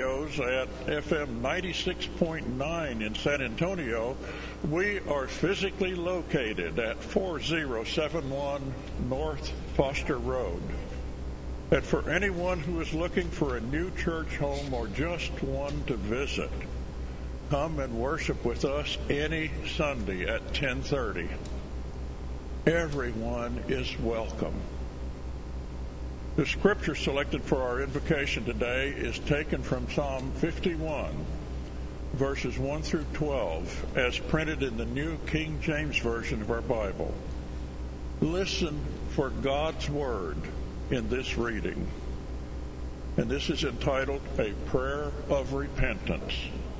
radios at FM 96.9 in San Antonio, we are physically located at 4071 North Foster Road. And for anyone who is looking for a new church home or just one to visit, come and worship with us any Sunday at 10:30. Everyone is welcome. The scripture selected for our invocation today is taken from Psalm 51, verses 1 through 12, as printed in the New King James Version of our Bible. Listen for God's word in this reading. And this is entitled A Prayer of Repentance.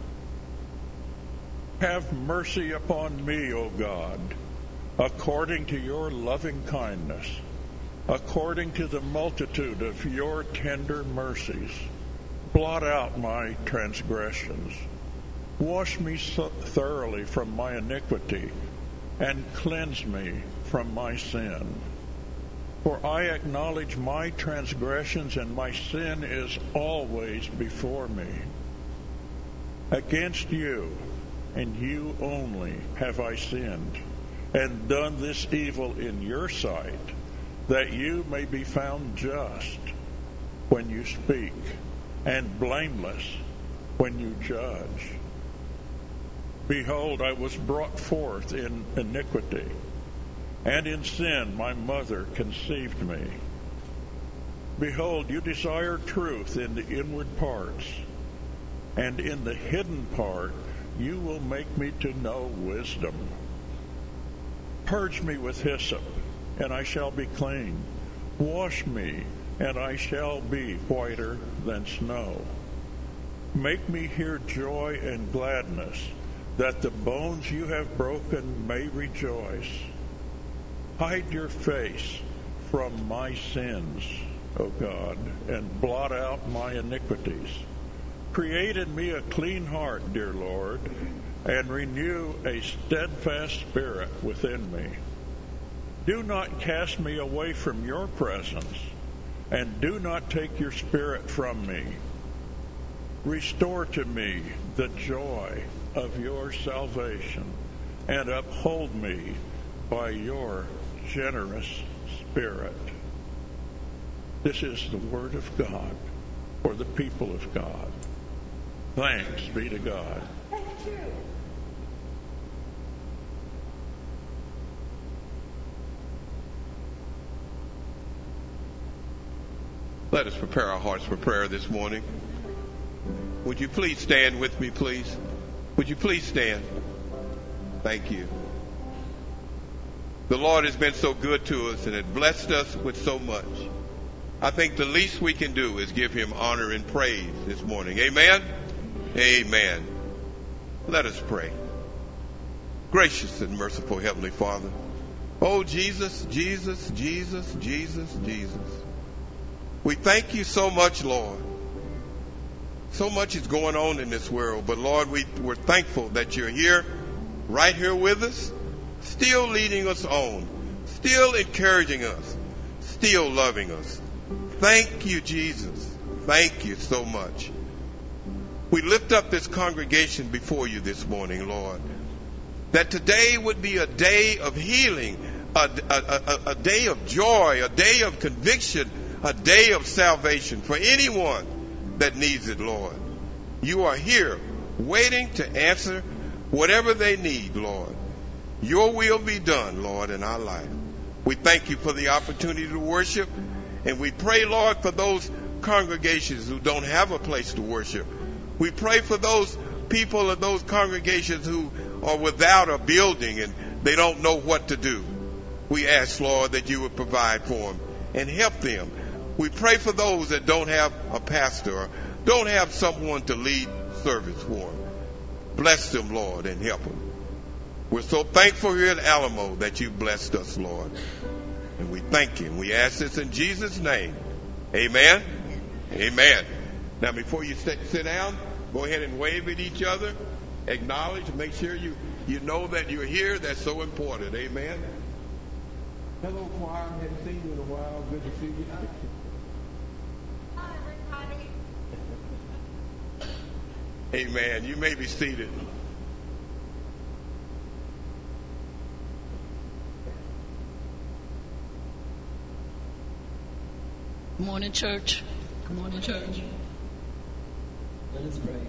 Have mercy upon me, O God, according to your loving kindness, according to the multitude of your tender mercies. Blot out my transgressions. Wash me thoroughly from my iniquity, and cleanse me from my sin. For I acknowledge my transgressions, and my sin is always before me. Against you, and you only, have I sinned, and done this evil in your sight, that you may be found just when you speak, and blameless when you judge. Behold, I was brought forth in iniquity, and in sin my mother conceived me. Behold, you desire truth in the inward parts, and in the hidden part you will make me to know wisdom. Purge me with hyssop, and I shall be clean. Wash me, and I shall be whiter than snow. Make me hear joy and gladness, that the bones you have broken may rejoice. Hide your face from my sins, O God, and blot out my iniquities. Create in me a clean heart, dear Lord, and renew a steadfast spirit within me. Do not cast me away from your presence, and do not take your spirit from me. Restore to me the joy of your salvation, and uphold me by your generous spirit. This is the word of God for the people of God. Thanks be to God. Thank you. Let us prepare our hearts for prayer this morning. Would you please stand with me, please? Would you please stand? Thank you. The Lord has been so good to us and has blessed us with so much. I think the least we can do is give him honor and praise this morning. Amen? Amen. Let us pray. Gracious and merciful Heavenly Father. Oh, Jesus, Jesus, Jesus, Jesus, Jesus. We thank you so much, Lord. So much is going on in this world, but Lord, we're thankful that you're here, right here with us, still leading us on, still encouraging us, still loving us. Thank you, Jesus. Thank you so much. We lift up this congregation before you this morning, Lord, that today would be a day of healing, a day of joy, a day of conviction, a day of salvation for anyone that needs it, Lord. You are here waiting to answer whatever they need, Lord. Your will be done, Lord, in our life. We thank you for the opportunity to worship, and we pray, Lord, for those congregations who don't have a place to worship. We pray for those people and those congregations who are without a building and they don't know what to do. We ask, Lord, that you would provide for them and help them. We pray for those that don't have a pastor or don't have someone to lead service for them. Bless them, Lord, and help them. We're so thankful here at Alamo that you blessed us, Lord. And we thank you. And we ask this in Jesus' name. Amen. Amen. Now, before you sit down, go ahead and wave at each other. Acknowledge. Make sure you know that you're here. That's so important. Amen. Hello, choir. Haven't seen you in a while. Good to see you. Hi, everybody. Amen. You may be seated. Good morning, church. Good morning, church. Let us pray.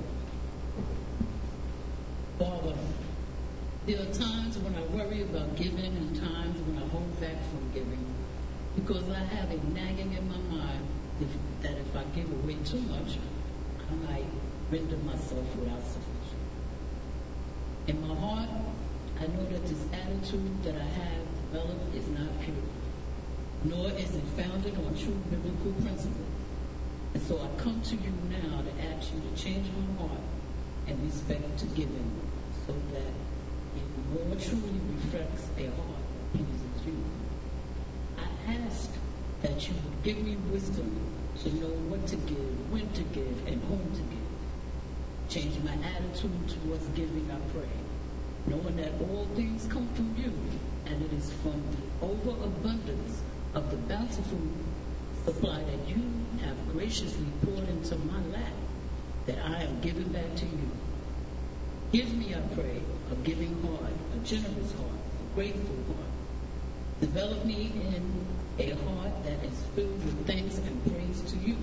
Father, there are times when I worry about giving and times when I hold back from giving because I have a nagging in my mind that if I give away too much, I might render myself without sufficient. In my heart, I know that this attitude that I have developed is not pure, nor is it founded on true biblical principle. And so I come to you now to ask you to change my heart and respect to giving so that it more truly reflects a heart that pleases you. I ask that you would give me wisdom to know what to give, when to give, and whom to give. Change my attitude towards giving, I pray, knowing that all things come from you, and it is from the overabundance of the bountiful supply that you have graciously poured into my lap that I am giving back to you. Give me, I pray, a giving heart, a generous heart, a grateful heart. Develop me in a heart that is filled with thanks and praise to you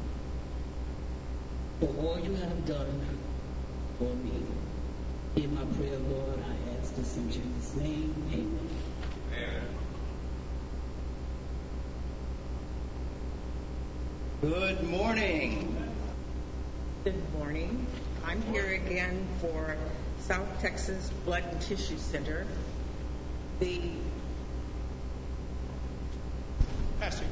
for all you have done for me. Hear my prayer, Lord. I ask this in Jesus' name. Amen. Amen. Good morning. Good morning. I'm here again for South Texas Blood and Tissue Center. Pastor.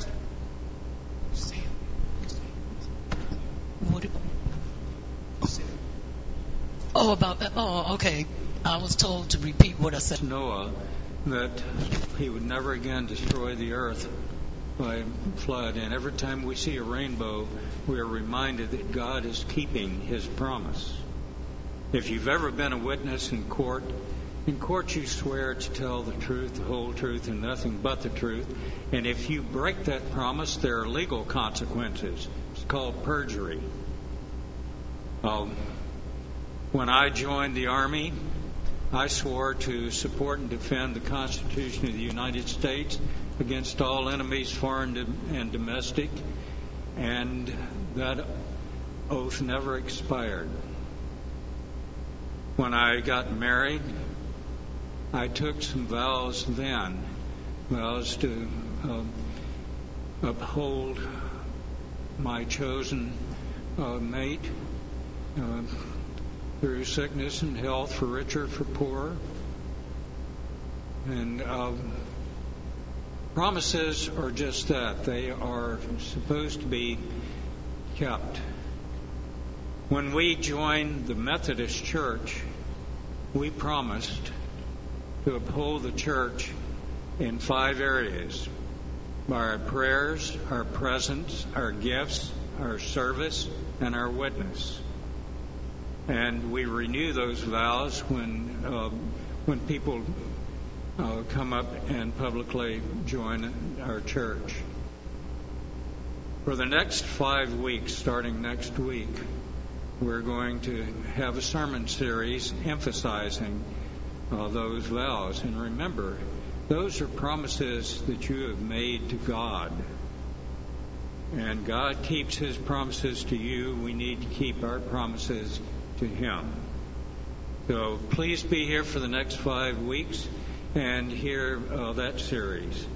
Okay. I was told to repeat what I said. Noah that he would never again destroy the earth by flood. And every time we see a rainbow, we are reminded that God is keeping his promise. If you've ever been a witness in court you swear to tell the truth, the whole truth, and nothing but the truth. And if you break that promise, there are legal consequences. It's called perjury. When I joined the Army, I swore to support and defend the Constitution of the United States against all enemies, foreign and domestic, and that oath never expired. When I got married, I took some vows to uphold my chosen mate through sickness and health, for richer, for poorer. And promises are just that. They are supposed to be kept. When we joined the Methodist Church, we promised to uphold the church in 5 areas: by our prayers, our presence, our gifts, our service, and our witness. And we renew those vows when people come up and publicly join our church. For the next 5 weeks, starting next week, we're going to have a sermon series emphasizing those vows. And remember, those are promises that you have made to God. And God keeps his promises to you. We need to keep our promises to him. So please be here for the next 5 weeks and hear that series.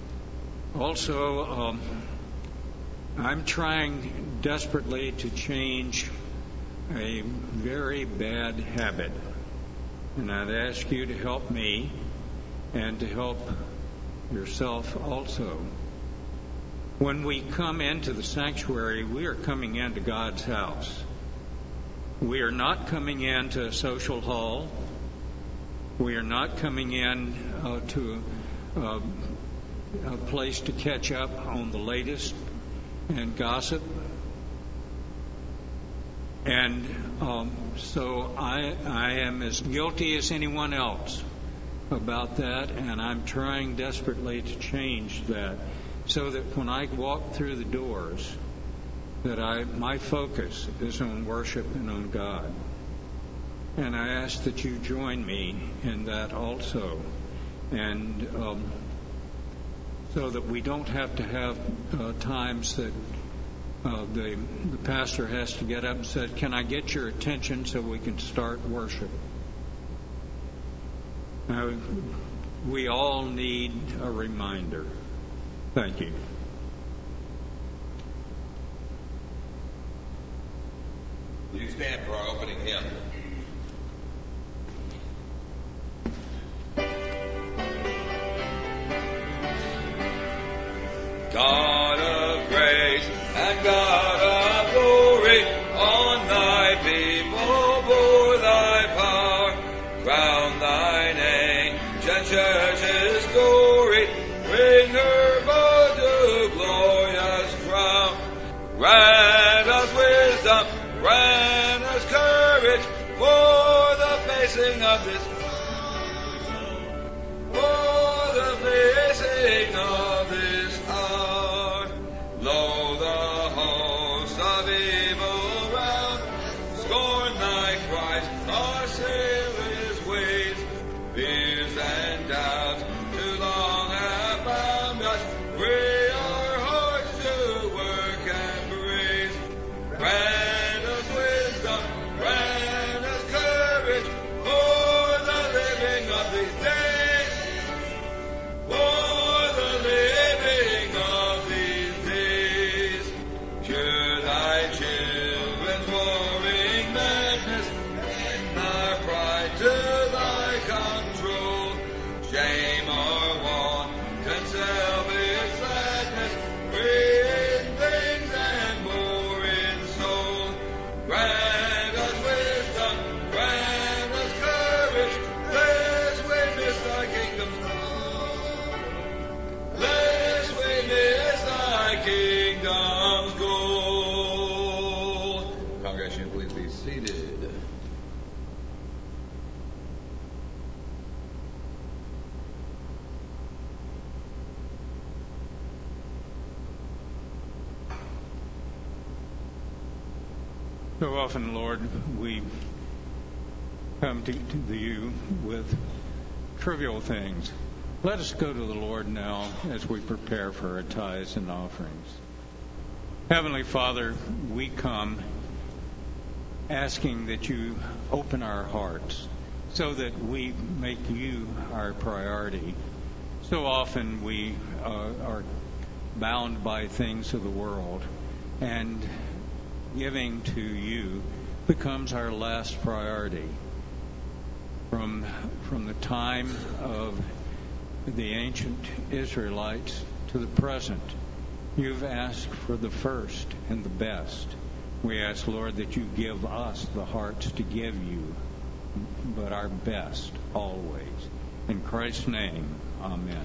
Also, I'm trying desperately to change a very bad habit. And I'd ask you to help me and to help yourself also. When we come into the sanctuary, we are coming into God's house. We are not coming into a social hall. We are not coming in to a place to catch up on the latest and gossip. And so I am as guilty as anyone else about that, and I'm trying desperately to change that so that when I walk through the doors, that my focus is on worship and on God. And I ask that you join me in that also. And so that we don't have to have times that the pastor has to get up and say, "Can I get your attention so we can start worship?" We all need a reminder. Thank you. You stand for our opening hymn. God of grace and God of glory, on thy people pour thy power, crown thine ancient church's glory, bring her both to glorious crown. Grant us wisdom, grant us courage for the facing of this, for the facing of this hour. Lo, the host of evil round scorn thy Christ, assail his ways. Fears and doubts too long have bound us. Free our hearts to work and praise. Grant us wisdom, grant us courage for the living of these days. For the living of these days. Cure thy children's warring madness, and our pride to thy control. Shame or wanton selfish sadness, free in things and more in soul. Grant us wisdom, grant us courage, lest we miss thy kingdom's goal. Lest we miss thy kingdom's goal. Congregation, please be seated. So often, Lord, we come to you with trivial things. Let us go to the Lord now as we prepare for our tithes and offerings. Heavenly Father, we come asking that you open our hearts so that we make you our priority. So often we are bound by things of the world, and giving to you becomes our last priority. From the time of the ancient Israelites to the present, you've asked for the first and the best. We ask, Lord, that you give us the hearts to give you, but our best always. In Christ's name, amen.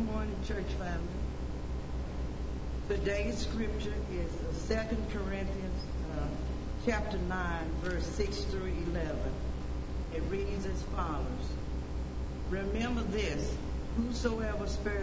morning, church family. Today's scripture is 2 Corinthians chapter 9, verse 6 through 11. It reads as follows. Remember this, whoever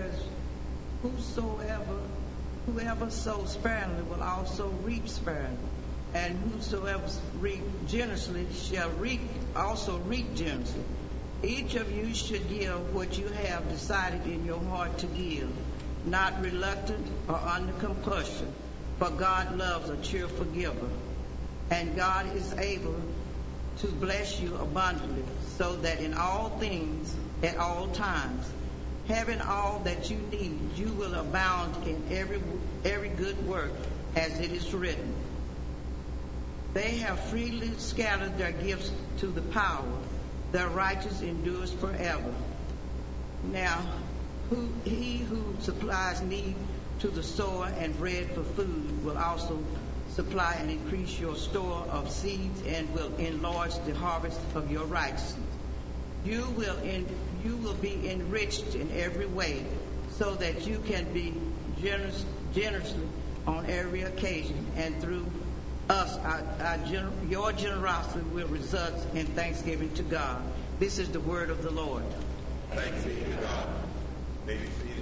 sows sparingly will also reap sparingly, and whosoever reap generously shall also reap generously. Each of you should give what you have decided in your heart to give, not reluctant or under compulsion, for God loves a cheerful giver. And God is able to bless you abundantly, so that in all things, at all times, having all that you need, you will abound in every good work, as it is written. They have freely scattered their gifts to the poor. Their righteousness endures forever. Now, he who supplies need to the sower and bread for food will also supply and increase your store of seeds and will enlarge the harvest of your righteousness. You will be enriched in every way, so that you can be generously on every occasion, and through us, your generosity will result in thanksgiving to God. This is the word of the Lord. Thanks be to God. May be seated.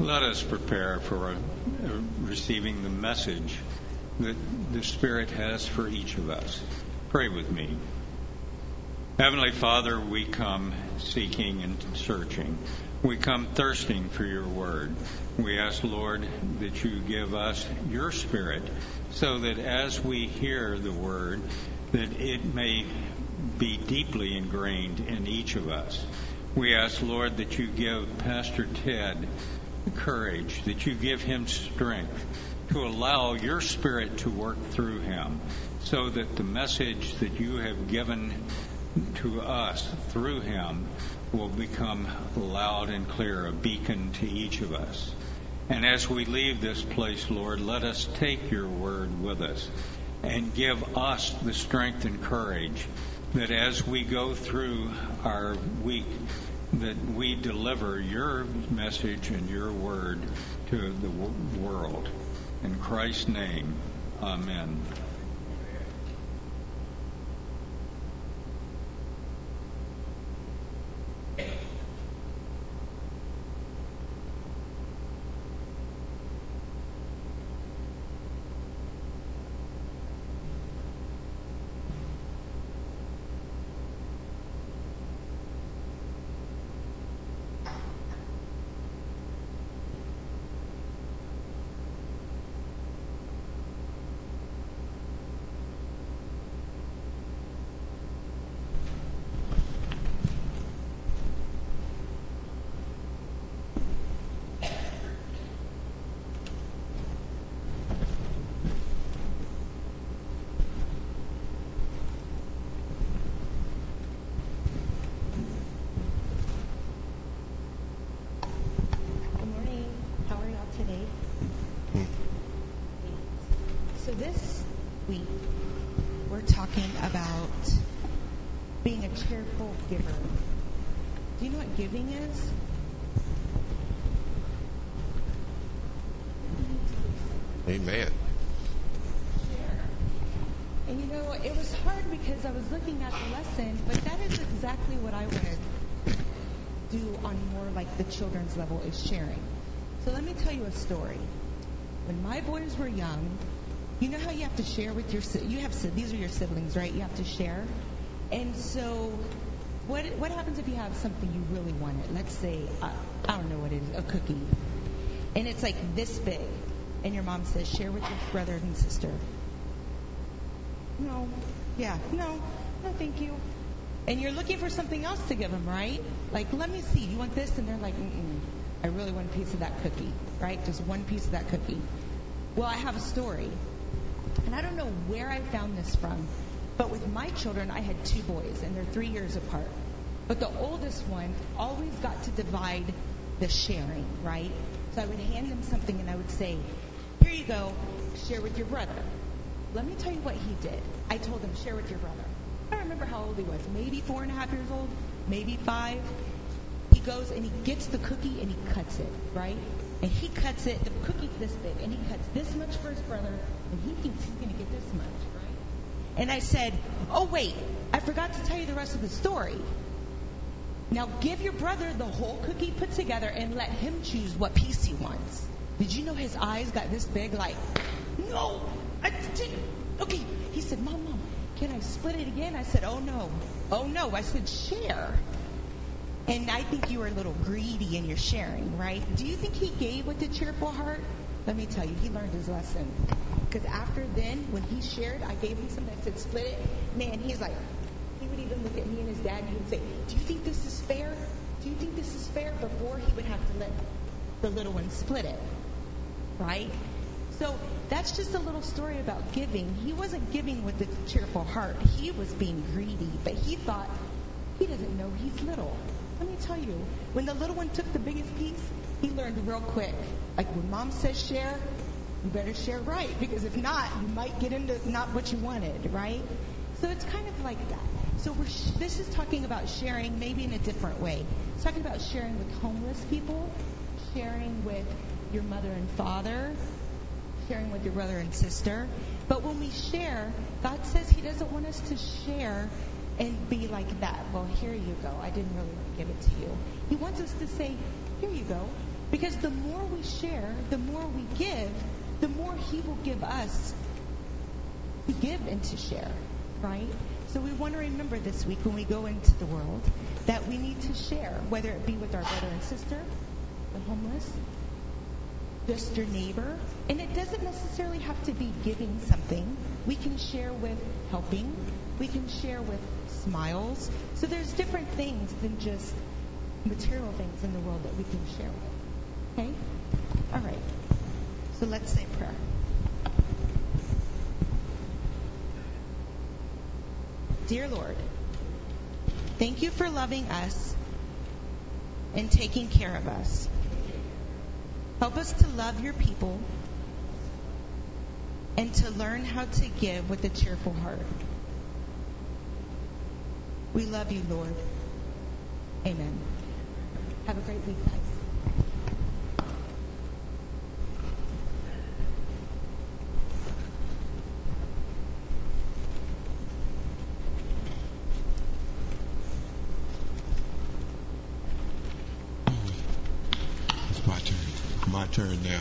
Let us prepare for receiving the message that the Spirit has for each of us. Pray with me. Heavenly Father, we come seeking and searching. We come thirsting for your word. We ask, Lord, that you give us your Spirit so that as we hear the word, that it may be deeply ingrained in each of us. We ask, Lord, that you give Pastor Ted courage, that you give him strength to allow your Spirit to work through him so that the message that you have given to us through him will become loud and clear, a beacon to each of us. And as we leave this place, Lord, let us take your word with us and give us the strength and courage that as we go through our week, that we deliver your message and your word to the world. In Christ's name, amen. So this week, we're talking about being a cheerful giver. Do you know what giving is? Amen. And you know, it was hard because I was looking at the lesson, but that is exactly what I want to do on more like the children's level, is sharing. So let me tell you a story. When my boys were young, you know how you have to share with these are your siblings, right? You have to share. And so what happens if you have something you really wanted? Let's say, I don't know what it is, a cookie. And it's like this big. And your mom says, share with your brother and sister. No, thank you. And you're looking for something else to give them, right? Like, let me see, you want this? And they're like, I really want a piece of that cookie, right? Just one piece of that cookie. Well, I have a story. And I don't know where I found this from, but with my children, I had 2 boys, and they're 3 years apart. But the oldest one always got to divide the sharing, right? So I would hand them something, and I would say, here you go, share with your brother. Let me tell you what he did. I told him, share with your brother. I don't remember how old he was, maybe 4.5 years old, maybe 5. He goes and he gets the cookie and he cuts it, right? And he cuts it, the cookie's this big, and he cuts this much for his brother, and he thinks he's going to get this much, right? And I said, oh, wait, I forgot to tell you the rest of the story. Now give your brother the whole cookie put together and let him choose what piece he wants. Did you know his eyes got this big? Like, no, I didn't. Okay, he said, Mom, can I split it again? I said, oh, no. I said, share. And I think you were a little greedy in your sharing, right? Do you think he gave with a cheerful heart? Let me tell you, he learned his lesson. Because after then, when he shared, I gave him something. I said, split it. Man, he's like, he would even look at me and his dad and he would say, do you think this is fair? Do you think this is fair? Before he would have to let the little one split it, right? So that's just a little story about giving. He wasn't giving with a cheerful heart. He was being greedy, but he thought, he doesn't know he's little. Let me tell you, when the little one took the biggest piece, he learned real quick. Like when Mom says share, you better share right, because if not, you might get into not what you wanted, right? So it's kind of like that. So this is talking about sharing maybe in a different way. It's talking about sharing with homeless people, sharing with your mother and father, sharing with your brother and sister. But when we share, God says he doesn't want us to share and be like that. Well, here you go. I didn't really want to give it to you. He wants us to say, here you go. Because the more we share, the more we give, the more He will give us to give and to share, right? So we want to remember this week when we go into the world that we need to share, whether it be with our brother and sister, the homeless, just your neighbor. And it doesn't necessarily have to be giving something. We can share with helping. We can share with smiles. So there's different things than just material things in the world that we can share with. Okay? All right. So let's say prayer. Dear Lord, thank you for loving us and taking care of us. Help us to love your people and to learn how to give with a cheerful heart. We love you, Lord. Amen. Have a great week, guys. My turn now.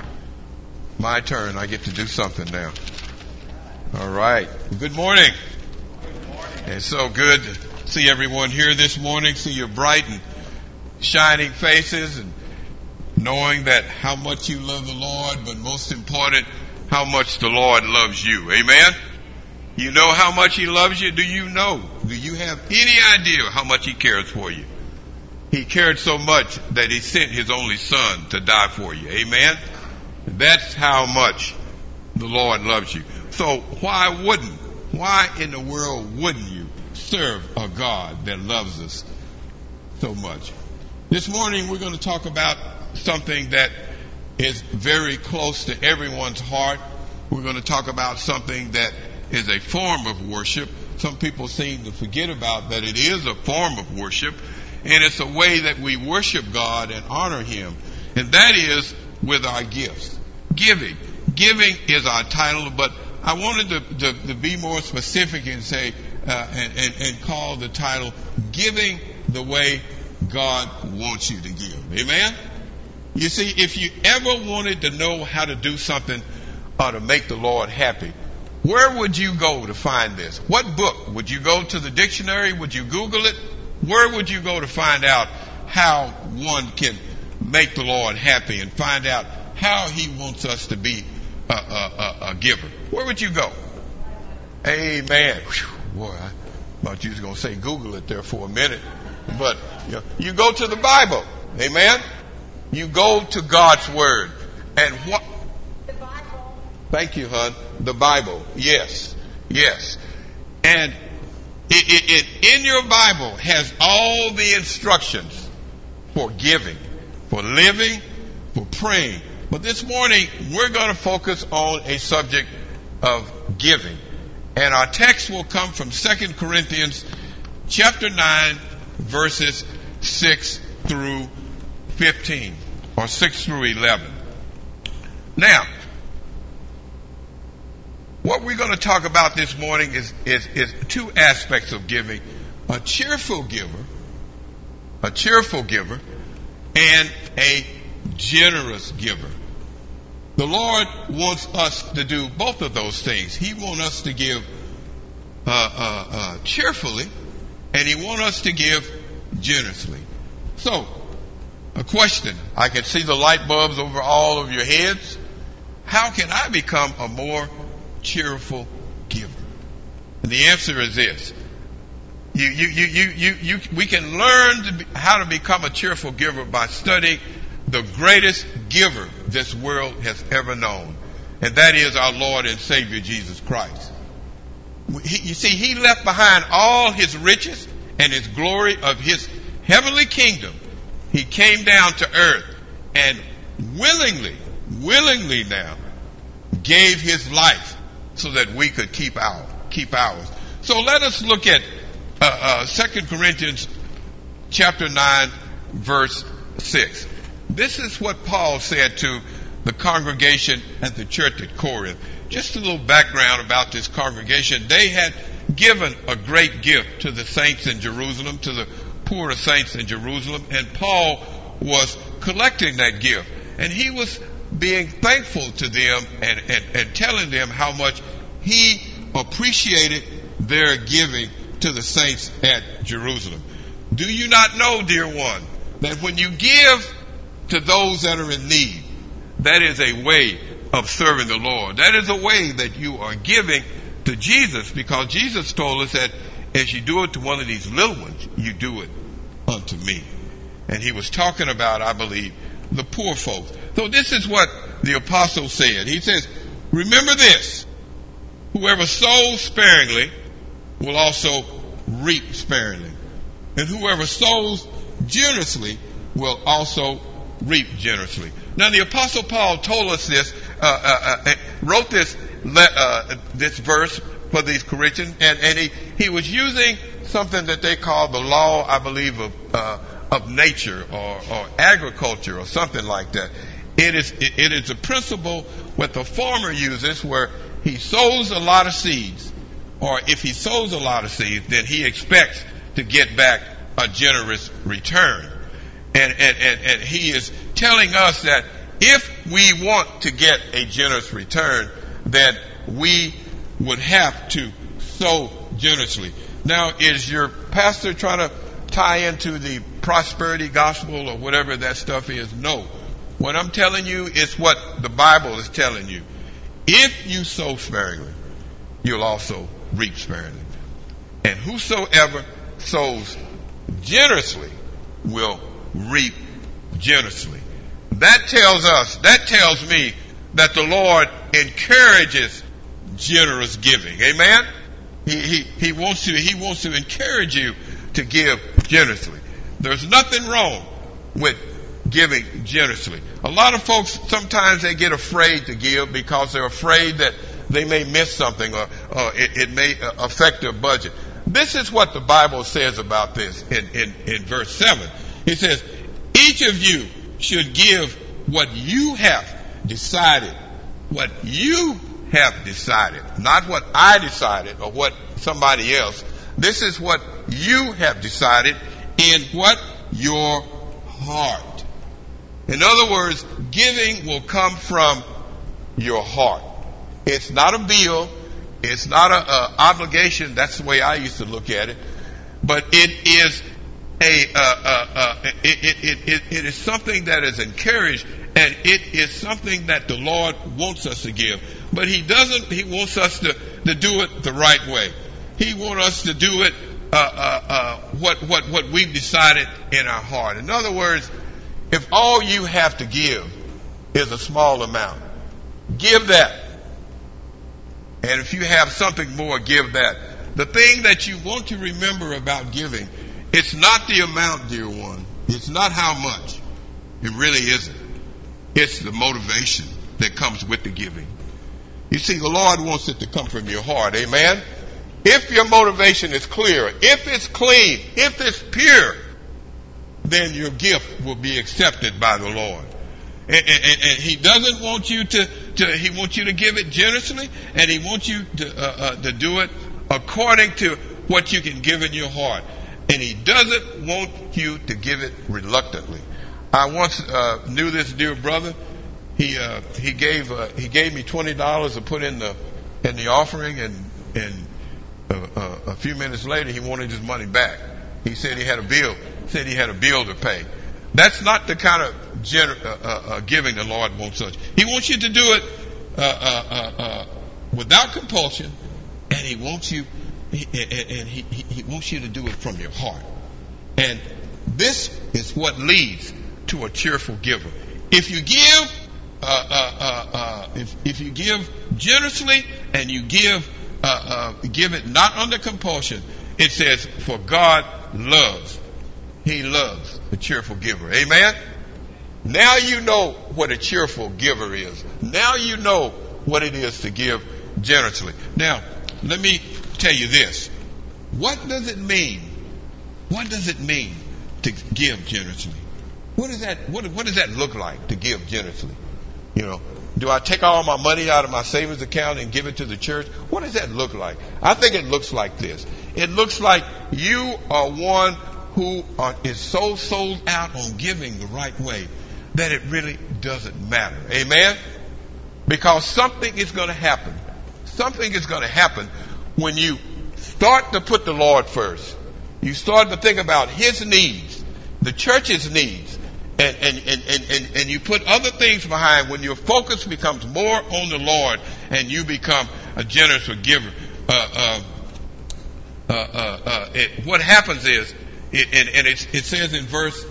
My turn. I get to do something now. All right. Good morning. Good morning. It's so good to see everyone here this morning, see your bright and shining faces, and knowing that how much you love the Lord, but most important, how much the Lord loves you. Amen? You know how much He loves you? Do you know? Do you have any idea how much He cares for you? He cared so much that He sent His only Son to die for you. Amen? That's how much the Lord loves you. So why in the world wouldn't you serve a God that loves us so much? This morning we're going to talk about something that is very close to everyone's heart. We're going to talk about something that is a form of worship. Some people seem to forget about that it is a form of worship. And it's a way that we worship God and honor Him. And that is with our gifts. Giving. Giving is our title, but I wanted to be more specific and say, and call the title, Giving the Way God Wants You to Give. Amen? You see, if you ever wanted to know how to do something or to make the Lord happy, where would you go to find this? What book? Would you go to the dictionary? Would you Google it? Where would you go to find out how one can make the Lord happy and find out how He wants us to be a giver? Where would you go? Amen. Whew, boy, I thought you was going to say Google it there for a minute. But you go to the Bible. Amen. You go to God's Word. And what? The Bible. Thank you, hon. The Bible. Yes. Yes. And it in your Bible has all the instructions for giving, for living, for praying. But this morning, we're going to focus on a subject of giving. And our text will come from 2 Corinthians chapter 9, verses 6 through 15, or 6 through 11. Now, what we're going to talk about this morning is two aspects of giving: a cheerful giver, and a generous giver. The Lord wants us to do both of those things. He wants us to give cheerfully, and He wants us to give generously. So, a question. I can see the light bulbs over all of your heads. How can I become a more cheerful giver? And the answer is this: we can learn how to become a cheerful giver by studying the greatest giver this world has ever known, and that is our Lord and Savior Jesus Christ. You see, He left behind all His riches and His glory of His heavenly kingdom. He came down to earth and willingly now gave His life so that we could keep ours. So let us look at 2 Corinthians chapter 9, verse 6. This is what Paul said to the congregation at the church at Corinth. Just a little background about this congregation. They had given a great gift to the saints in Jerusalem, to the poorer saints in Jerusalem, and Paul was collecting that gift. And he was being thankful to them and telling them how much he appreciated their giving to the saints at Jerusalem. Do you not know, dear one, that when you give to those that are in need, that is a way of serving the Lord. That is a way that you are giving to Jesus, because Jesus told us that as you do it to one of these little ones, you do it unto me. And he was talking about, I believe, the poor folks. So this is what the apostle said. He says, remember this, whoever sows sparingly will also reap sparingly. And whoever sows generously will also reap generously. Now the apostle Paul told us this, wrote this verse for these Corinthians, and he was using something that they call the law, I believe, of nature or agriculture or something like that. It is a principle what the farmer uses, where he sows a lot of seeds, or if he sows a lot of seeds, then he expects to get back a generous return. And he is telling us that if we want to get a generous return, then we would have to sow generously. Now, is your pastor trying to tie into the prosperity gospel or whatever that stuff is? No. What I'm telling you is what the Bible is telling you. If you sow sparingly, you'll also reap sparingly. And whosoever sows generously will reap generously. That tells me that the Lord encourages generous giving. Amen? He wants to encourage you to give generously. There's nothing wrong with giving generously. A lot of folks, sometimes they get afraid to give because they're afraid that they may miss something, or it may affect their budget. This is what the Bible says about this in verse 7. It says, each of you should give what you have decided. What you have decided. Not what I decided or what somebody else. This is what you have decided in what? Your heart. In other words, giving will come from your heart. It's not a bill. It's not an obligation. That's the way I used to look at it. But it is it is something that is encouraged, and it is something that the Lord wants us to give. But He wants us to do it the right way. He wants us to do it what we've decided in our heart. In other words, if all you have to give is a small amount, give that. And if you have something more, give that. The thing that you want to remember about giving, it's not the amount, dear one. It's not how much. It really isn't. It's the motivation that comes with the giving. You see, the Lord wants it to come from your heart. Amen? If your motivation is clear, if it's clean, if it's pure, then your gift will be accepted by the Lord. And He doesn't want you He wants you to give it generously, and He wants you to do it according to what you can give in your heart. And He doesn't want you to give it reluctantly. I once knew this dear brother. He gave me $20 to put in the offering, and a few minutes later he wanted his money back. He said he had a bill. To pay. That's not the kind of giving the Lord wants us. He wants you to do it without compulsion, and He wants you He wants you to do it from your heart. And this is what leads to a cheerful giver. If you give if you give generously, and you give it not under compulsion, it says, for God loves. He loves a cheerful giver. Amen? Now you know what a cheerful giver is. Now you know what it is to give generously. Now, let me tell you this. What does it mean? What does it mean to give generously? What does that look like, to give generously? You know, do I take all my money out of my savings account and give it to the church? What does that look like? I think it looks like this. It looks like you are one who is so sold out on giving the right way that it really doesn't matter. Amen? Because something is going to happen. Something is going to happen when you start to put the Lord first. You start to think about His needs, the church's needs, and you put other things behind. When your focus becomes more on the Lord and you become a generous giver, what happens is, it says in verse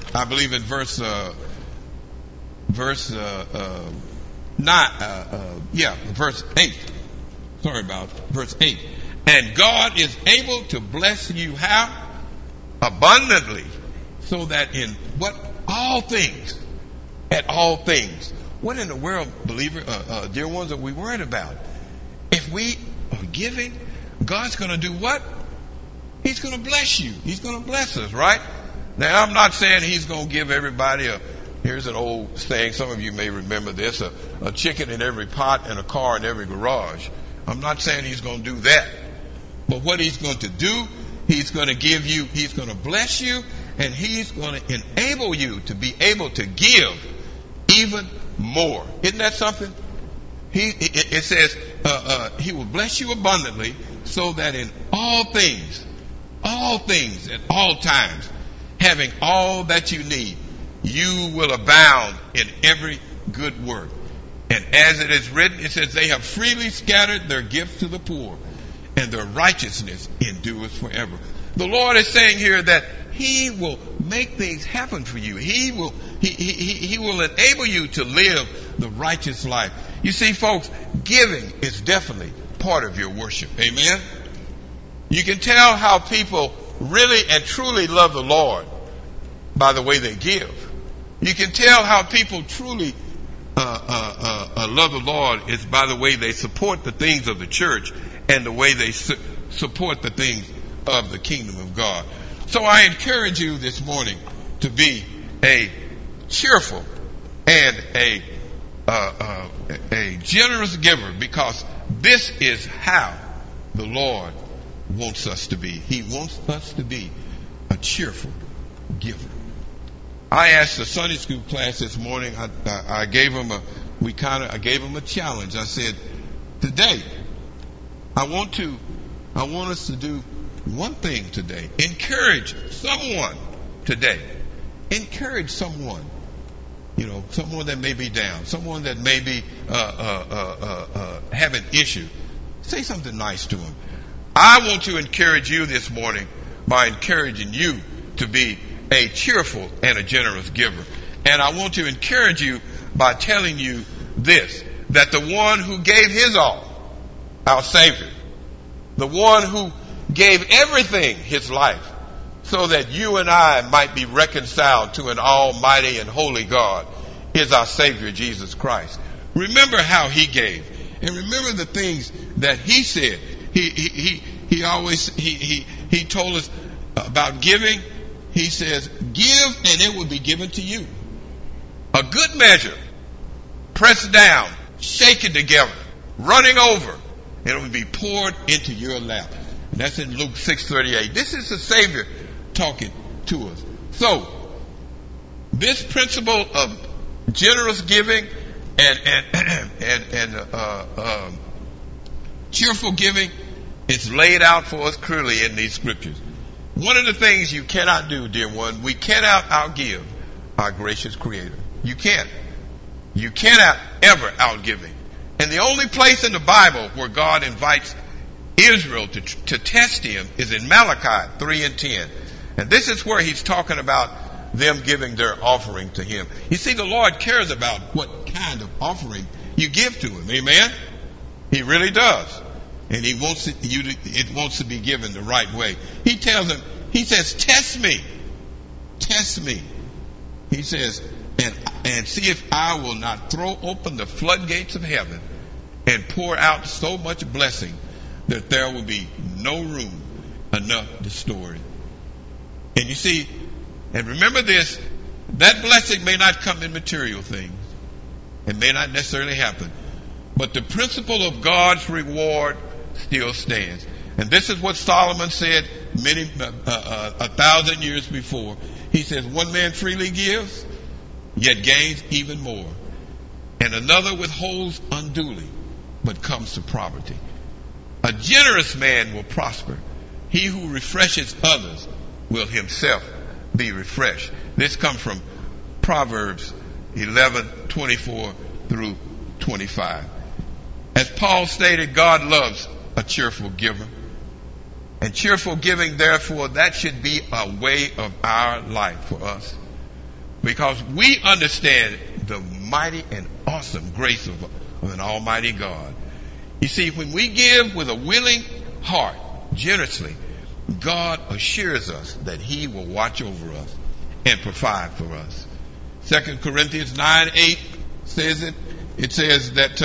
8. Sorry about verse 8. And God is able to bless you how? Abundantly, so that in what? All things. At all things. What in the world, believer, dear ones, are we worried about? If we are giving, God's going to do what? He's going to bless you. He's going to bless us, right? Now, I'm not saying He's going to give everybody here's an old saying, some of you may remember this, a chicken in every pot and a car in every garage. I'm not saying He's going to do that. But what He's going to do, He's going to give you, He's going to bless you, and He's going to enable you to be able to give even more. Isn't that something? It says He will bless you abundantly, so that in all things, at all times, having all that you need, you will abound in every good work. And as it is written, it says, they have freely scattered their gifts to the poor, and their righteousness endures forever. The Lord is saying here that He will make things happen for you. He will enable you to live the righteous life. You see, folks, giving is definitely part of your worship. Amen? You can tell how people really and truly love the Lord by the way they give. You can tell how people truly love the Lord is by the way they support the things of the church and the way they support the things of the kingdom of God. So I encourage you this morning to be a cheerful and a generous giver, because this is how the Lord wants us to be. He wants us to be a cheerful giver. I asked the Sunday school class this morning. I gave them I gave them a challenge. I said, today, I want us to do one thing today. Encourage someone today. Encourage someone. Someone that may be down, someone that may be have an issue. Say something nice to them. I want to encourage you this morning by encouraging you to be a cheerful and a generous giver. And I want to encourage you by telling you this, that the one who gave His all, our Savior, the one who gave everything, His life, so that you and I might be reconciled to an almighty and holy God, is our Savior, Jesus Christ. Remember how He gave, and remember the things that He said. He told us about giving. He says, give and it will be given to you. A good measure, pressed down, shaken together, running over, and it will be poured into your lap. And that's in Luke 6:38. This is the Savior talking to us. So, this principle of generous giving and cheerful giving is laid out for us clearly in these scriptures. One of the things you cannot do, dear one, we cannot outgive our gracious Creator. You can't. You cannot ever outgive Him. And the only place in the Bible where God invites Israel to test Him is in Malachi 3:10. And this is where He's talking about them giving their offering to Him. You see, the Lord cares about what kind of offering you give to Him. Amen? He really does. And He wants it wants to be given the right way. He tells them, He says, test me. Test me. He says, and see if I will not throw open the floodgates of heaven and pour out so much blessing that there will be no room enough to store it. And you see, and remember this, that blessing may not come in material things. It may not necessarily happen. But the principle of God's reward still stands. And this is what Solomon said many 1,000 years before. He says, one man freely gives, yet gains even more. And another withholds unduly, but comes to poverty. A generous man will prosper. He who refreshes others will himself be refreshed. This comes from Proverbs 11:24 through 25. As Paul stated, God loves a cheerful giver. And cheerful giving, therefore, that should be a way of our life for us. Because we understand the mighty and awesome grace of an almighty God. You see, when we give with a willing heart, generously, God assures us that He will watch over us and provide for us. 2 Corinthians 9:8 says it. It says that,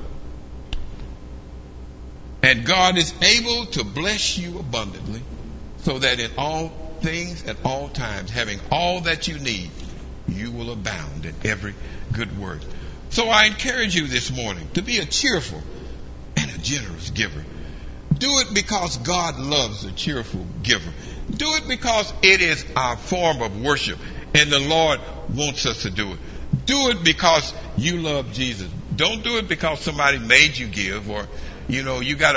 and God is able to bless you abundantly, so that in all things at all times, having all that you need, you will abound in every good work. So I encourage you this morning to be a cheerful and a generous giver. Do it because God loves a cheerful giver. Do it because it is our form of worship and the Lord wants us to do it. Do it because you love Jesus. Don't do it because somebody made you give, or you get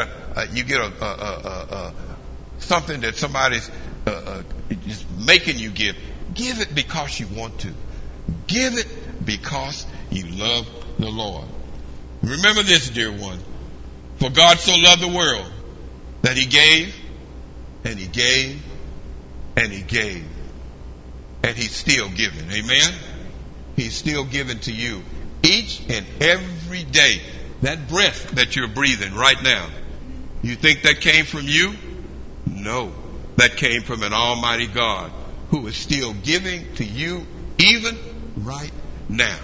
something that somebody's just making you give. Give it because you want to. Give it because you love the Lord. Remember this, dear one. For God so loved the world that He gave, and He gave, and He gave. And He's still giving. Amen? He's still giving to you each and every day. That breath that you're breathing right now, you think that came from you? No. That came from an almighty God who is still giving to you even right now.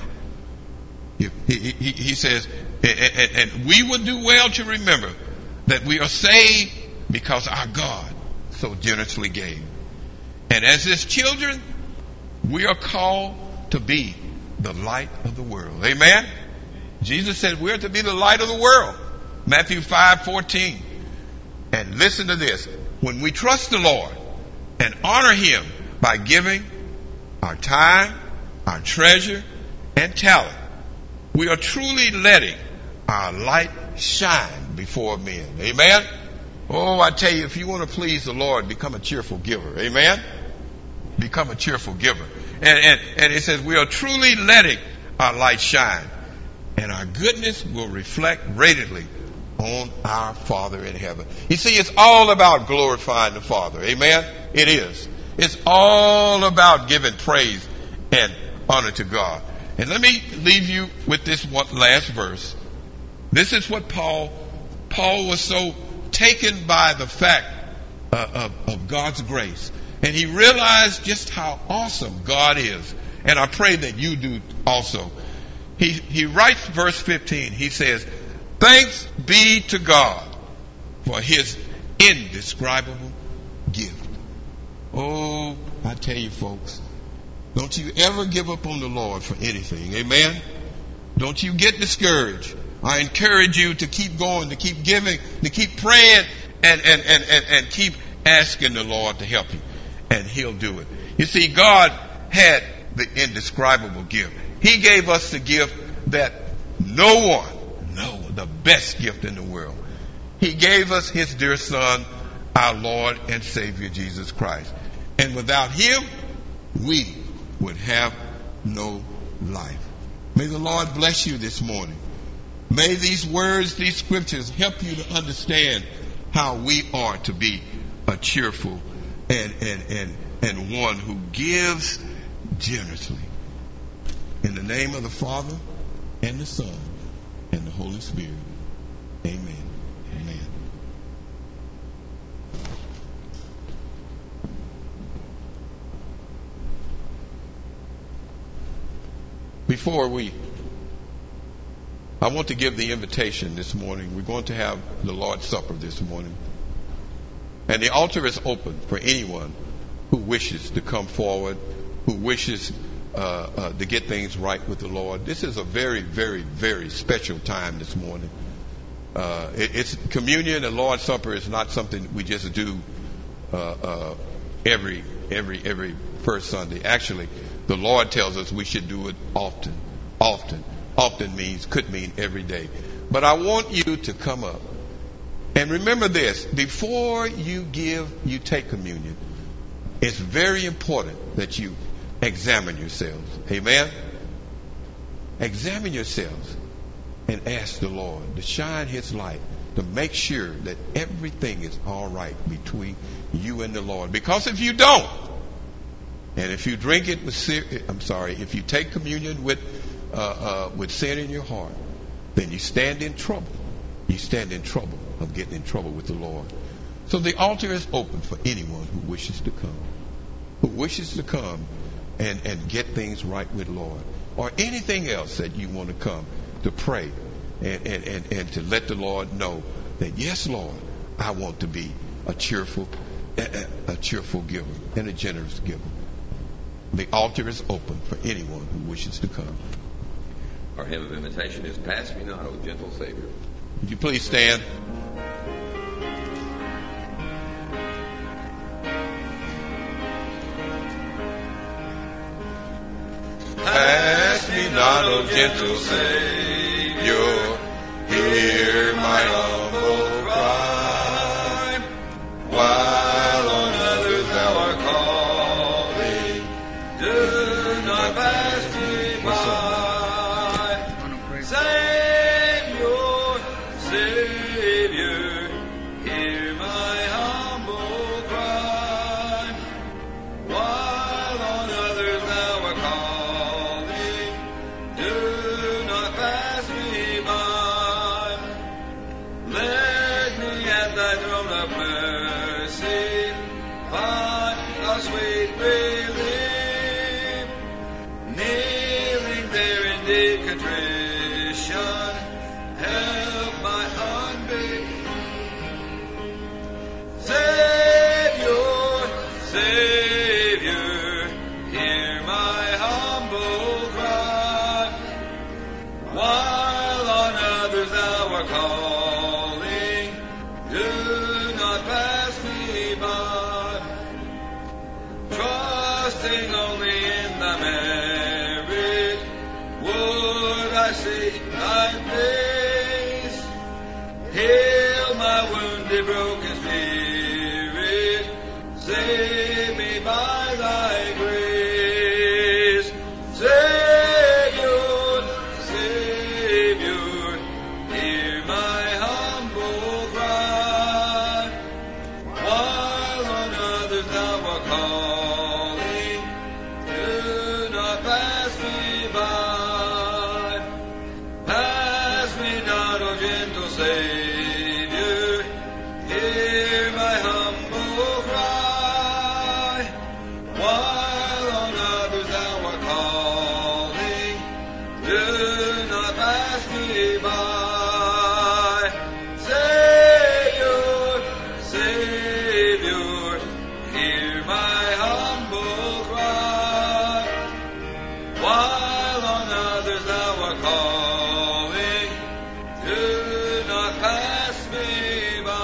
He says, and we would do well to remember that we are saved because our God so generously gave. And as His children, we are called to be the light of the world. Amen? Jesus said we're to be the light of the world. Matthew 5:14. And listen to this. When we trust the Lord and honor Him by giving our time, our treasure, and talent, we are truly letting our light shine before men. Amen? Oh, I tell you, if you want to please the Lord, become a cheerful giver. Amen? Become a cheerful giver. And it says we are truly letting our light shine, and our goodness will reflect radiantly on our Father in heaven. You see, it's all about glorifying the Father. Amen? It is. It's all about giving praise and honor to God. And let me leave you with this one last verse. This is what Paul was so taken by the fact of God's grace. And he realized just how awesome God is. And I pray that you do also. He writes verse 15. He says, thanks be to God for His indescribable gift. Oh, I tell you folks, don't you ever give up on the Lord for anything. Amen? Don't you get discouraged. I encourage you to keep going, to keep giving, to keep praying, and keep asking the Lord to help you. And He'll do it. You see, God had the indescribable gift. He gave us the gift that the best gift in the world. He gave us His dear Son, our Lord and Savior, Jesus Christ. And without Him, we would have no life. May the Lord bless you this morning. May these words, these scriptures help you to understand how we are to be a cheerful and one who gives generously. In the name of the Father and the Son and the Holy Spirit. Amen. Amen. I want to give the invitation this morning. We're going to have the Lord's Supper this morning. And the altar is open for anyone who wishes to come forward, who wishes to get things right with the Lord. This is a very, very, very special time this morning. It's communion and Lord's Supper is not something we just do every first Sunday. Actually, the Lord tells us we should do it often. Often could mean every day. But I want you to come up. And remember this, before you take communion, it's very important that you examine yourselves. Amen? Examine yourselves and ask the Lord to shine His light, to make sure that everything is all right between you and the Lord. Because if you don't, and if you drink it if you take communion with sin in your heart, then you stand in trouble. You stand in trouble of getting in trouble with the Lord. So the altar is open for anyone who wishes to come and get things right with Lord, or anything else that you want to come to pray and to let the Lord know that, yes, Lord, I want to be a cheerful giver and a generous giver. The altar is open for anyone who wishes to come. Our hymn of invitation is "Pass Me Not, O Gentle Savior." Would you please stand? Pass me not, O gentle Savior, hear my humble cry, while on others thou art calling, do not pass me by. Savior, hear my humble cry, while on others thou art calling, do not pass me by. Let me at thy throne of mercy find a sweet relief, kneeling there in deep contrition, help my unbelief. Savior, hear my humble cry, while on others thou art calling, do not pass me by. Trusting only in thy merit, would I seek thy face, heal my wounded, broken spirit, save me by thy grace. Savior, hear my humble cry, while on others thou art calling, do not pass me by. Pass me not, O gentle Savior, hear my humble cry, while on others thou art calling, do not pass me by. Savior, hear my humble cry, while on others thou art calling, do not pass me by.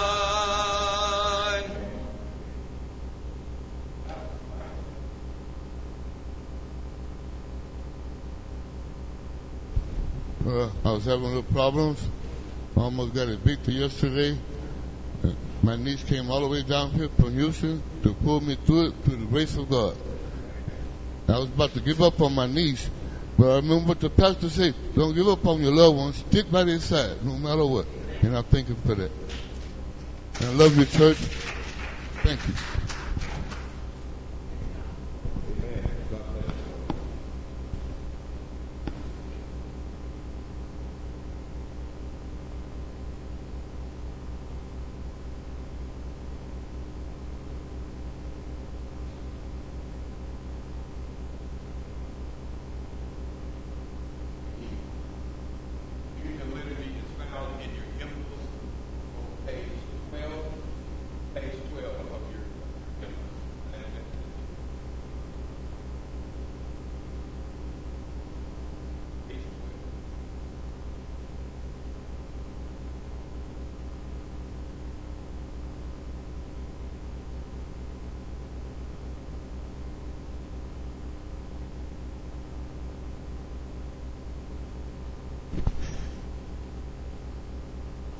I was having little problems. I almost got evicted yesterday. My niece came all the way down here from Houston to pull me through it through the grace of God. I was about to give up on my niece, but I remember what the pastor said: don't give up on your loved ones, stick by their side no matter what. And I thank him for that. And I love you, church. Thank you. Page 12 of your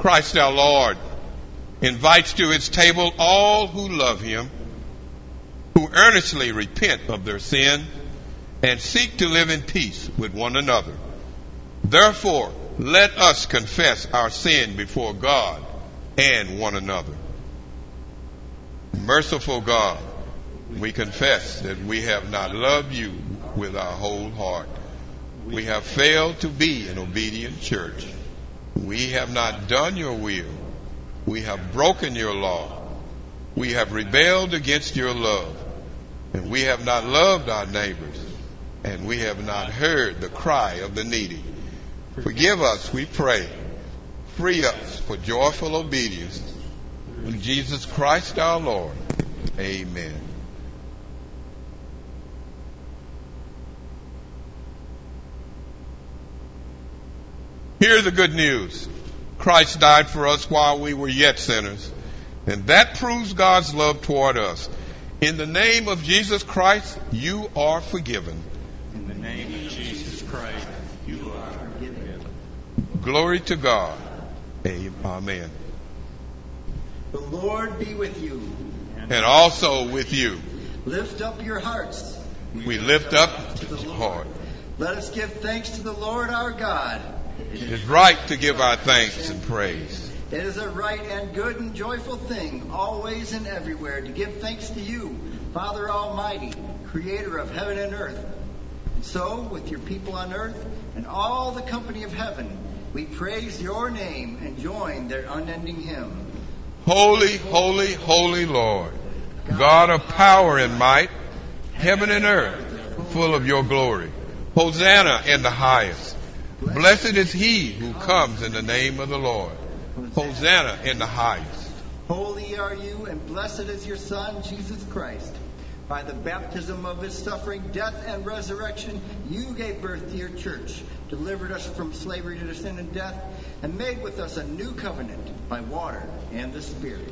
Christ our Lord invites to his table all who love him, who earnestly repent of their sin and seek to live in peace with one another. Therefore, let us confess our sin before God and one another. Merciful God, we confess that we have not loved you with our whole heart. We have failed to be an obedient church. We have not done your will. We have broken your law. We have rebelled against your love. And we have not loved our neighbors. And we have not heard the cry of the needy. Forgive us, we pray. Free us for joyful obedience. In Jesus Christ our Lord. Amen. Here's the good news. Christ died for us while we were yet sinners, and that proves God's love toward us. In the name of Jesus Christ, you are forgiven. In the name of Jesus Christ, you are forgiven. Glory to God. Amen. The Lord be with you. And also with you. Lift up your hearts. We lift up to the heart. Let us give thanks to the Lord our God. It is right to give our thanks and praise. It is a right and good and joyful thing, always and everywhere, to give thanks to you, Father Almighty, Creator of heaven and earth. And so, with your people on earth and all the company of heaven, we praise your name and join their unending hymn. Holy, holy, holy Lord, God of power and might, heaven and earth, full of your glory. Hosanna in the highest. Blessed is he who comes in the name of the Lord. Hosanna in the highest. Holy are you, and blessed is your Son, Jesus Christ. By the baptism of his suffering, death, and resurrection, you gave birth to your church, delivered us from slavery to sin and death, and made with us a new covenant by water and the Spirit.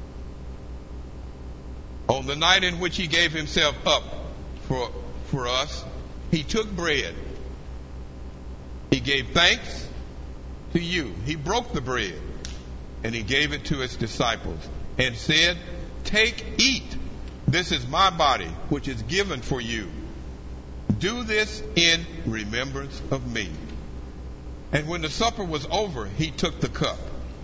On the night in which he gave himself up for us, he took bread. He gave thanks to you. He broke the bread, and he gave it to his disciples and said, "Take, eat. This is my body, which is given for you. Do this in remembrance of me." And when the supper was over, he took the cup.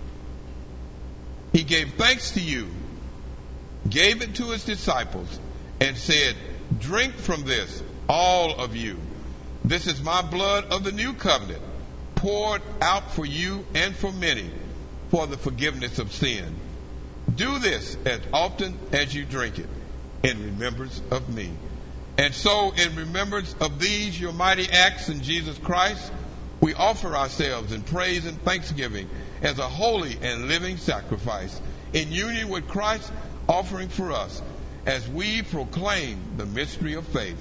He gave thanks to you, gave it to his disciples, and said, "Drink from this, all of you. This is my blood of the new covenant, poured out for you and for many for the forgiveness of sin. Do this as often as you drink it in remembrance of me." And so, in remembrance of these your mighty acts in Jesus Christ, we offer ourselves in praise and thanksgiving as a holy and living sacrifice in union with Christ, offering for us as we proclaim the mystery of faith.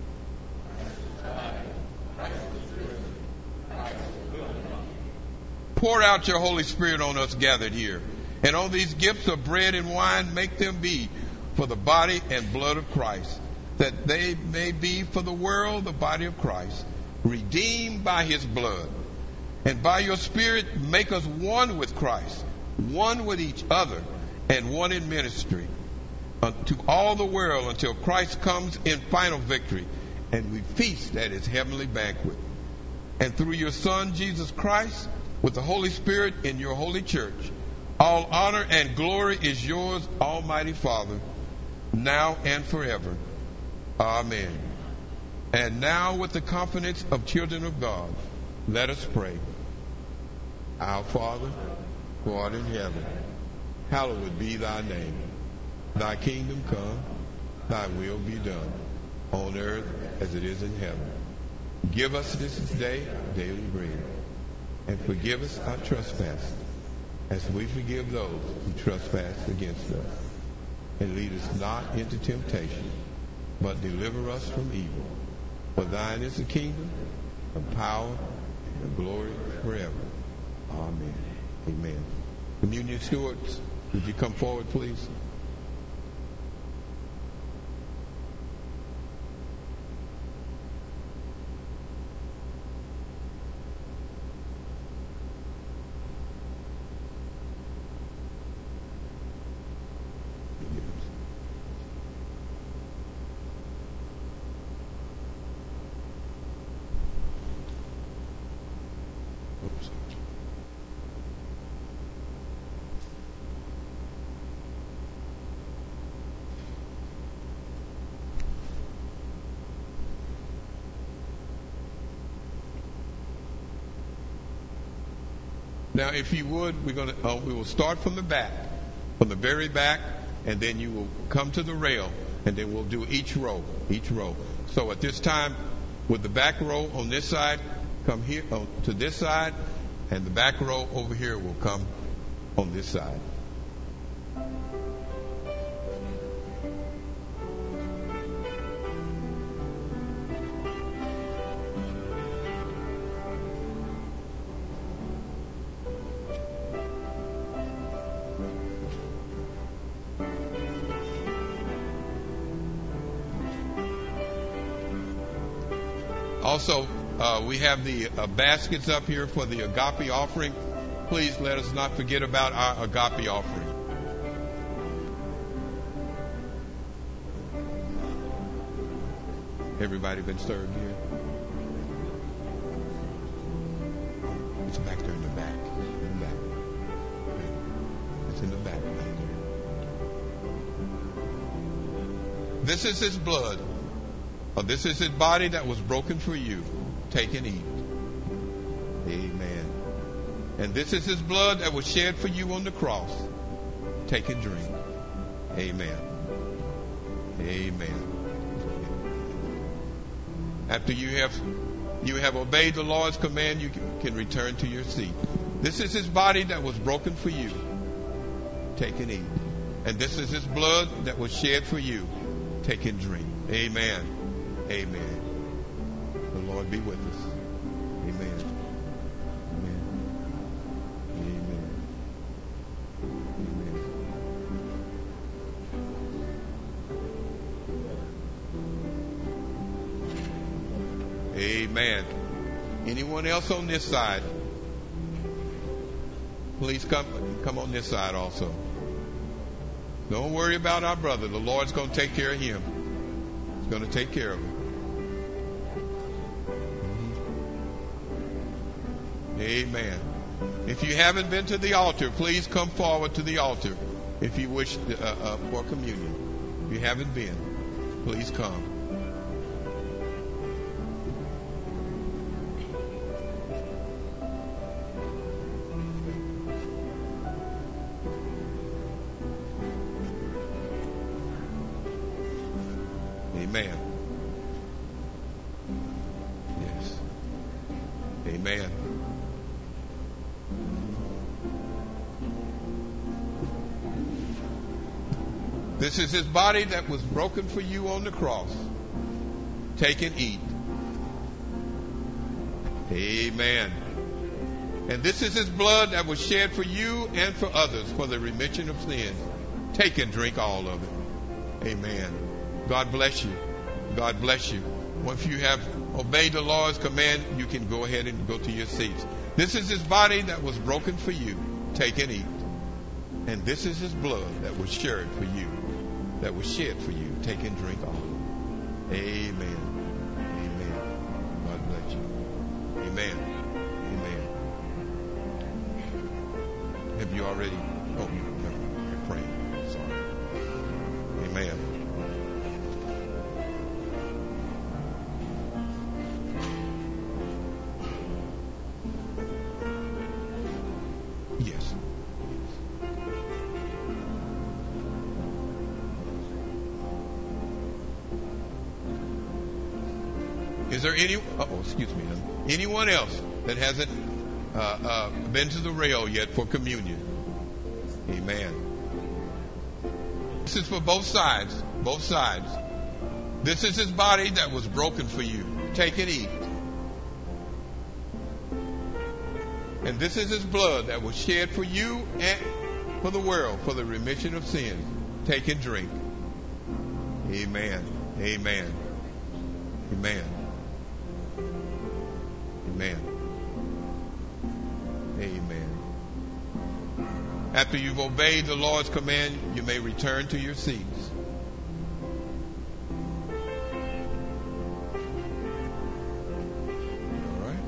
Pour out your Holy Spirit on us gathered here, and on these gifts of bread and wine, make them be for the body and blood of Christ, that they may be for the world the body of Christ, redeemed by his blood. And by your Spirit, make us one with Christ, one with each other, and one in ministry, to all the world until Christ comes in final victory, and we feast at his heavenly banquet. And through your Son, Jesus Christ, with the Holy Spirit in your holy church, all honor and glory is yours, Almighty Father, now and forever. Amen. And now, with the confidence of children of God, let us pray. Our Father, who art in heaven, hallowed be thy name. Thy kingdom come, thy will be done, on earth as it is in heaven. Give us this day our daily bread, and forgive us our trespasses, as we forgive those who trespass against us. And lead us not into temptation, but deliver us from evil. For thine is the kingdom, the power, and the glory forever. Amen. Amen. Communion stewards, would you come forward, please? Now, if you would, we will start from the back, from the very back, and then you will come to the rail, and then we'll do each row. So at this time, with the back row on this side, come here to this side, and the back row over here will come on this side. Also, we have the baskets up here for the agape offering. Please let us not forget about our agape offering. Everybody been served here? It's back there in the back. In the back. It's in the back right there. This is his blood. This is his body that was broken for you. Take and eat. Amen. And this is his blood that was shed for you on the cross. Take and drink. Amen. Amen. After you have obeyed the Lord's command, you can return to your seat. This is his body that was broken for you. Take and eat. And this is his blood that was shed for you. Take and drink. Amen. Amen. The Lord be with us. Amen. Amen. Amen. Amen. Anyone else on this side? Please come on this side also. Don't worry about our brother. The Lord's going to take care of him. He's going to take care of him. Amen. If you haven't been to the altar, please come forward to the altar if you wish for communion. If you haven't been, please come. Amen. Yes. Amen. This is his body that was broken for you on the cross. Take and eat. Amen. And this is his blood that was shed for you and for others for the remission of sins. Take and drink all of it. Amen. God bless you. God bless you. Once you have obeyed the Lord's command, you can go ahead and go to your seats. This is his body that was broken for you. Take and eat. And this is his blood that was shed for you. That was shed for you. Take and drink all. Amen. Amen. God bless you. Amen. Amen. Have you already? Oh, you're praying. Sorry. Amen. Yes. Is there anyone else that hasn't been to the rail yet for communion? Amen. This is for both sides. Both sides. This is his body that was broken for you. Take and eat. And this is his blood that was shed for you and for the world for the remission of sins. Take and drink. Amen. Amen. Amen. Amen. Amen. After you've obeyed the Lord's command, you may return to your seats. All right?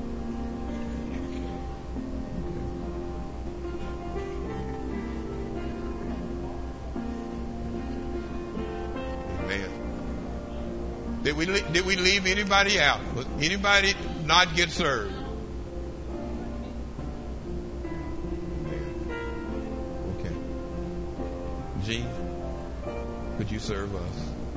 Amen. Did we leave anybody out? Was anybody not get served? Jean, could you serve us?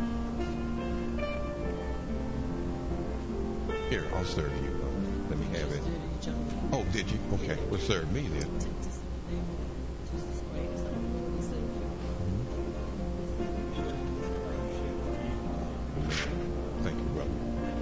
Here, I'll serve you. Let me have it. Oh, did you? Okay, well, serve me then. Thank you, brother.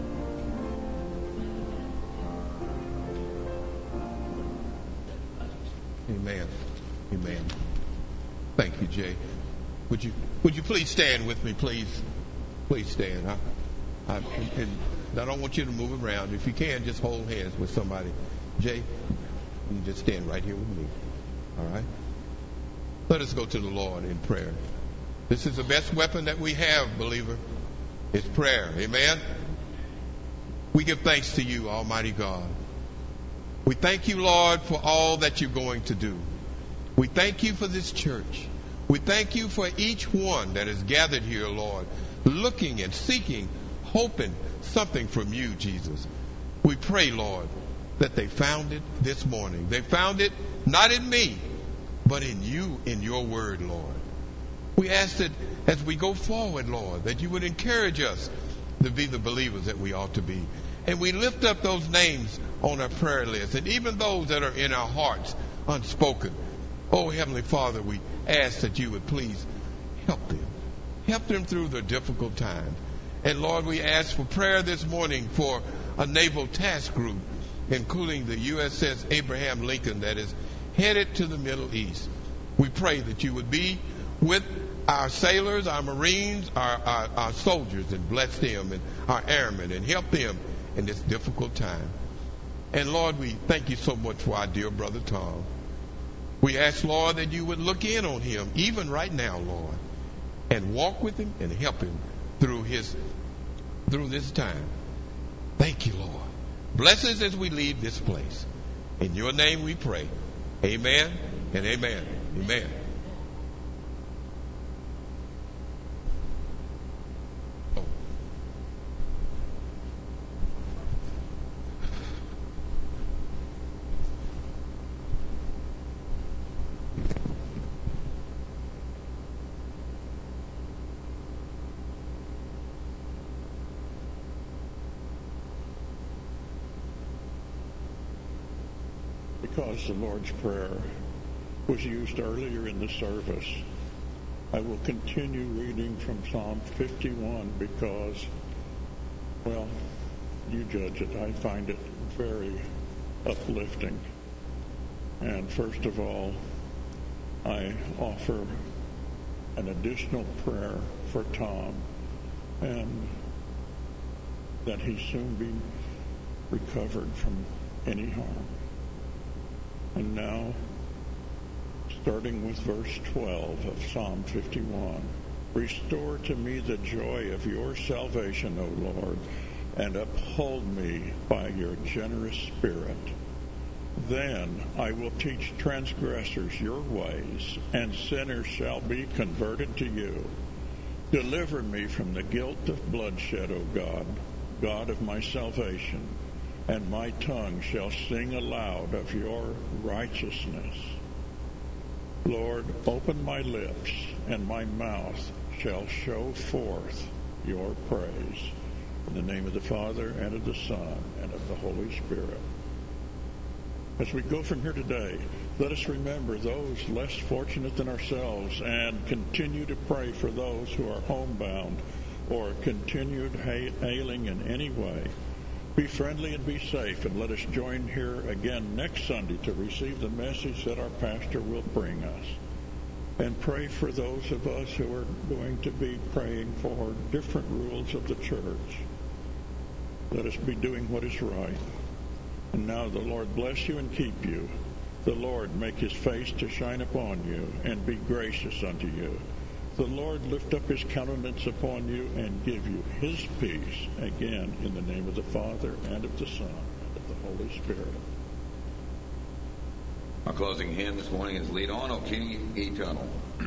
Amen. Amen. Thank you, Jay. Would you please stand with me, please? Please stand. And I don't want you to move around. If you can, just hold hands with somebody. Jay, you just stand right here with me. All right? Let us go to the Lord in prayer. This is the best weapon that we have, believer. It's prayer. Amen? We give thanks to you, Almighty God. We thank you, Lord, for all that you're going to do. We thank you for this church. We thank you for each one that is gathered here, Lord, looking and seeking, hoping something from you, Jesus. We pray, Lord, that they found it this morning. They found it not in me, but in you, in your word, Lord. We ask that as we go forward, Lord, that you would encourage us to be the believers that we ought to be. And we lift up those names on our prayer list, and even those that are in our hearts unspoken. Oh, Heavenly Father, we ask that you would please help them. Help them through the difficult times. And Lord, we ask for prayer this morning for a naval task group, including the USS Abraham Lincoln that is headed to the Middle East. We pray that you would be with our sailors, our Marines, our soldiers, and bless them, and our airmen, and help them in this difficult time. And Lord, we thank you so much for our dear brother Tom. We ask, Lord, that you would look in on him, even right now, Lord, and walk with him and help him through this time. Thank you, Lord. Bless us as we leave this place. In your name we pray. Amen and amen. Amen. Oh. Because the Lord's Prayer was used earlier in the service, I will continue reading from Psalm 51 because, well, you judge it. I find it very uplifting. And first of all, I offer an additional prayer for Tom, and that he soon be recovered from any harm. And now, starting with verse 12 of Psalm 51, restore to me the joy of your salvation, O Lord, and uphold me by your generous spirit. Then I will teach transgressors your ways, and sinners shall be converted to you. Deliver me from the guilt of bloodshed, O God, God of my salvation, and my tongue shall sing aloud of your righteousness. Lord, open my lips, and my mouth shall show forth your praise. In the name of the Father, and of the Son, and of the Holy Spirit. As we go from here today, let us remember those less fortunate than ourselves, and continue to pray for those who are homebound or continued ailing in any way. Be friendly and be safe, and let us join here again next Sunday to receive the message that our pastor will bring us. And pray for those of us who are going to be praying for different rules of the church. Let us be doing what is right. And now the Lord bless you and keep you. The Lord make his face to shine upon you and be gracious unto you. The Lord lift up his countenance upon you and give you his peace, again, in the name of the Father, and of the Son, and of the Holy Spirit. Our closing hymn this morning is Lead On, O King Eternal.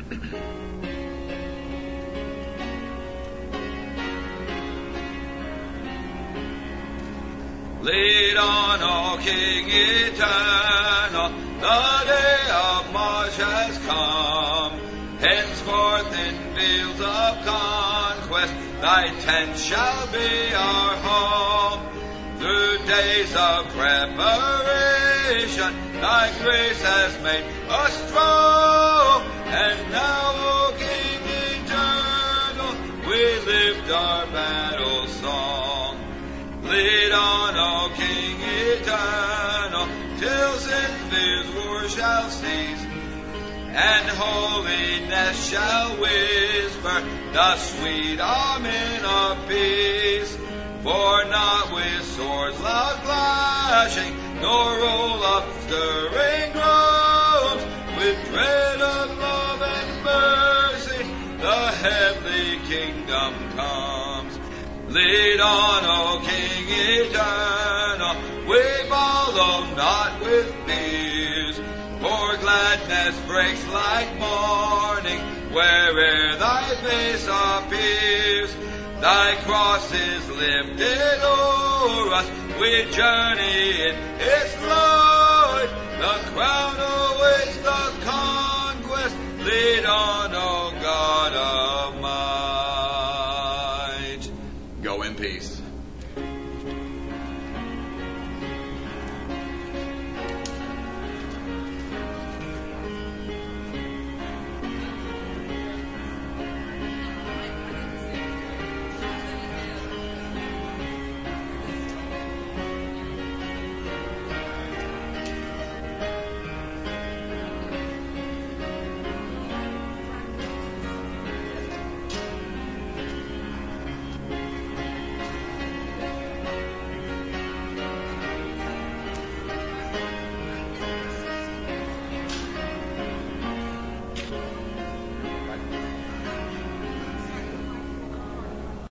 Lead on, O King Eternal, the day of March has come. Hence forth in fields of conquest. Thy tent shall be our home. Through days of preparation, thy grace has made us strong. And now, O King eternal, we lift our battle song. Lead on, O King eternal, till sin's fierce war shall cease, and holiness shall whisper the sweet amen of peace. For not with swords loud clashing, nor roll up stirring groans, with dread of love and mercy, the heavenly kingdom comes. Lead on, O King eternal, we follow not with fears, for gladness breaks like morning where'er thy face appears. Thy cross is lifted o'er us, we journey in its light. The crown awaits the conquest, lead on, O God of might. Go in peace.